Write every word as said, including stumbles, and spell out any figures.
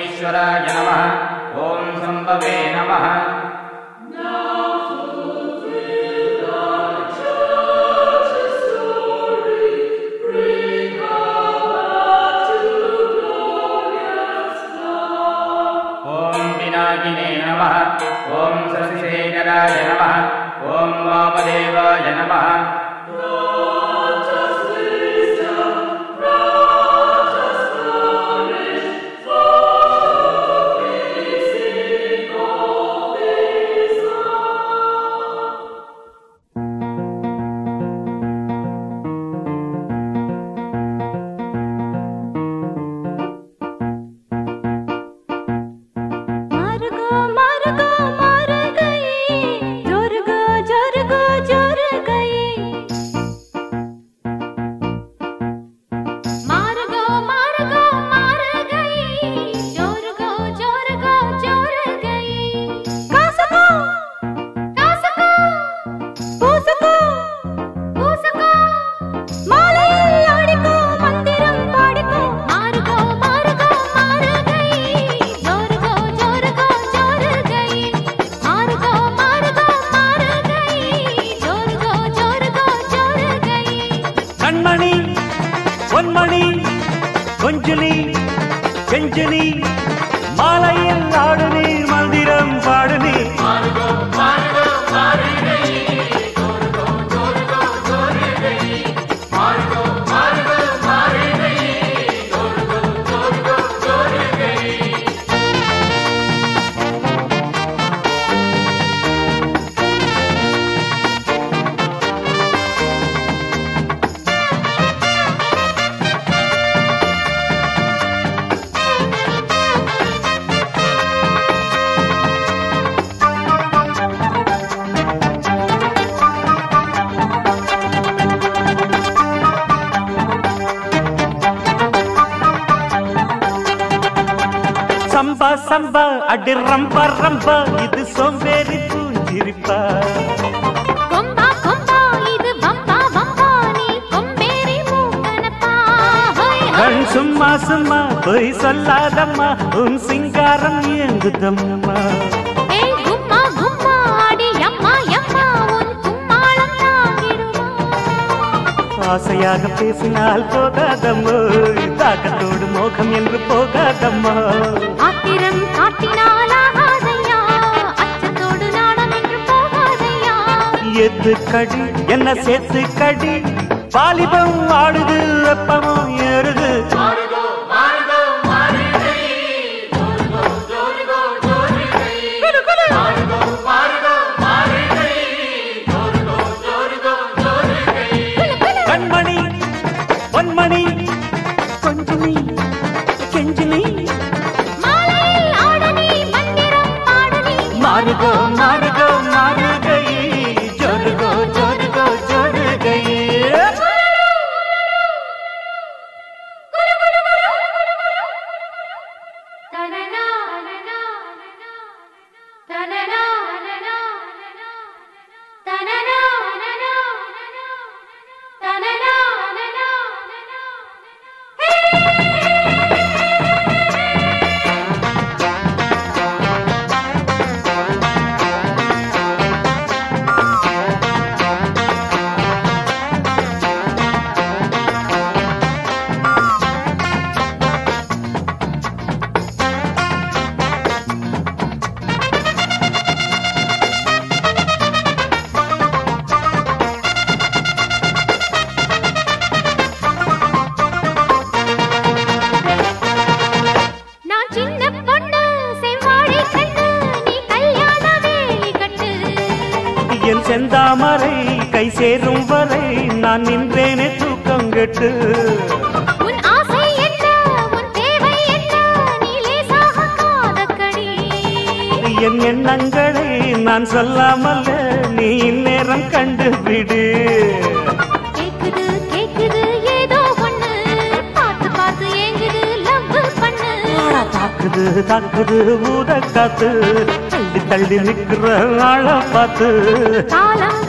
ईश्वराय नमः ओम संभवे नमः नमः ओम शशिशेखराय नमः ओम वामदेवाय नमः சம்பா அடி ரம்பா ரம்பா இது சோம்பேறி பூஞ்சிரிப்பா கொம்பா கொம்பா இது வம்பா வம்பா நீ கொம்பேறி மூக்கனப்பா கண் சும்மா சும்மா போய் சொல்லாதம்மா உன் சிங்காரம் ஏங்குதம்மா ஏய் கும்மா கும்மா அடி அம்மா அம்மா உன் கும்மாளம் தாங்கிடுமா ஆசையாக பேசினால் போகாதம்மோ தாக்கத்தோடு மோகம் என்று போகாதம்மா ஆத்திரம் காட்டினால் ஆகாதையா அச்சத்தோடு நாணம் என்று போகாதையா எது கடி என்ன சேர்த்து கடி வாலிபம் ஆடுது வெப்பமும் ஏறுது கண்மணி பொன்மணி கொஞ்சமி கெஞ்சினி மாறுகோ மாறுகோ மாறுகை ஜோருகோ ஜோருகோ ஜோருகை என் செந்தாமரை கை சேரும் வரை நான் நின்றேனே தூக்கம் கெட்டு உன் ஆசை என்ன உன் தேவை என்ன நீ லேசாக காதக்கடி என் எண்ணங்களை நான் சொல்லாமல் நீ இந்நேரம் கண்டுபிடு கேக்குது கேக்குது ஏதோ ஒண்ணு பார்த்து பார்த்து ஏங்குது லவ் பண்ணு தாக்குது தாக்குது ஊத காத்து தள்ளி தள்ளி நிக்கிற ஆள பார்த்து காலம்